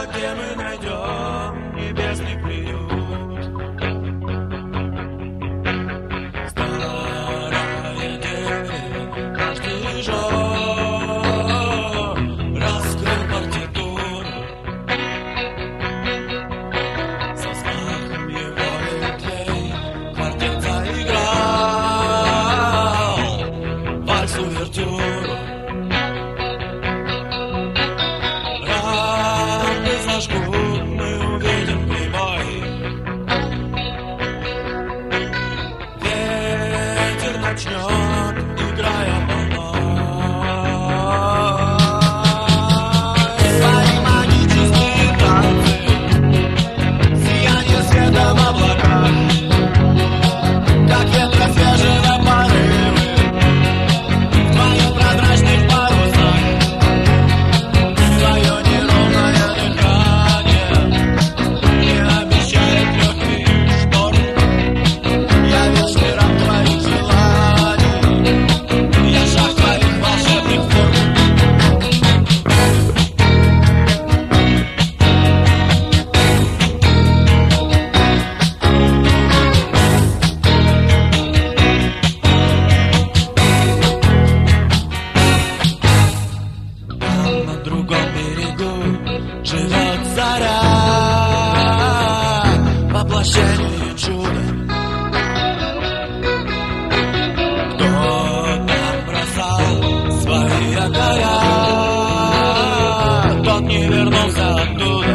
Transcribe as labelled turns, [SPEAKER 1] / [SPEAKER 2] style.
[SPEAKER 1] где мы найдем небесный приют. Старое дерево, каждый жжет, раскрыл партитуру. Со взмахом его ветвей квартет заиграл вальс-увертюру. Мы увидим прибой. Ветер начнет, играя волной, свои магические танцы, сияние света в облаках, как ветра свежего порывы в твоих прозрачных парусах. Твое неровное дыхание не обещает легкий шторм. Я вечный раб твоих желаний, я шаг твоих волшебных форм. Там на другом берегу живет заря, воплощение чуда. Кто там бросал свои якоря, тот не вернулся оттуда.